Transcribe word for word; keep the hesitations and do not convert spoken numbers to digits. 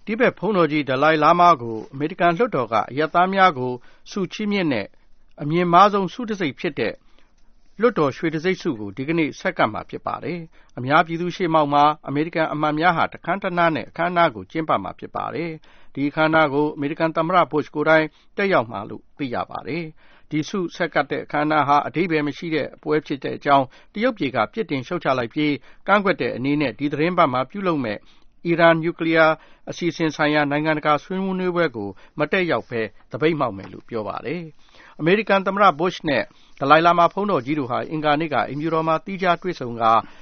တိဘက်ဘုန်းတော်ကြီးဒလိုင်းလာမားကိုအမေရိကန်လွှတ်တော်ကအရပ်သားများကိုဆုချီးမြှင့်တဲ့အမြင့်မားဆုံးဆုတံဆိပ်ဖြစ်တဲ့လွှတ်တော်ရွှေတံဆိပ်ဆုကိုဒီကနေ့ဆက်ကပ်မှာဖြစ်ပါတယ်။အများပြည်သူရှေ့မှောက်မှာအမေရိကန်အမတ်များဟာတခမ်းတနားနဲ့အခမ်းအနားကိုကျင်းပမှာဖြစ်ပါတယ်။ဒီအခမ်းအနားကိုအမေရိကန်သမ္မတဘုရှ်ကိုယ်တိုင်တက်ရောက်မှာလို့သိရပါတယ်။ဒီဆုဆက်ကပ်တဲ့အခမ်းအနားဟာအဓိပ္ပာယ်မရှိတဲ့ပွဲဖြစ်တဲ့အကြောင်းတရုတ်ပြည်ကပြစ်တင်ရှုတ်ချလိုက်ပြီးကန့်ကွက်တဲ့အနေနဲ့ဒီသတင်းပတ်မှာပြုလုပ်မဲ့အီရန်နျူကလ িয়ার အစီအစဉ်ဆိုင်ရာနိုင်ငံတကာဆွေးနွေးပွဲကိုမတက်ရောက်ဘဲသပိတ်မှောက်မယ်လို့ပြောပါတယ်။အမေရိကန်သမ္မတဘုရှ်နဲ့ဒလိုင်းလာမာဘုန်းတော်ကြီးတို့ဟာအင်္ဂါနေ့ကအိမ်ဖြူတော်မှာသီးခြားတွေ့ဆုံက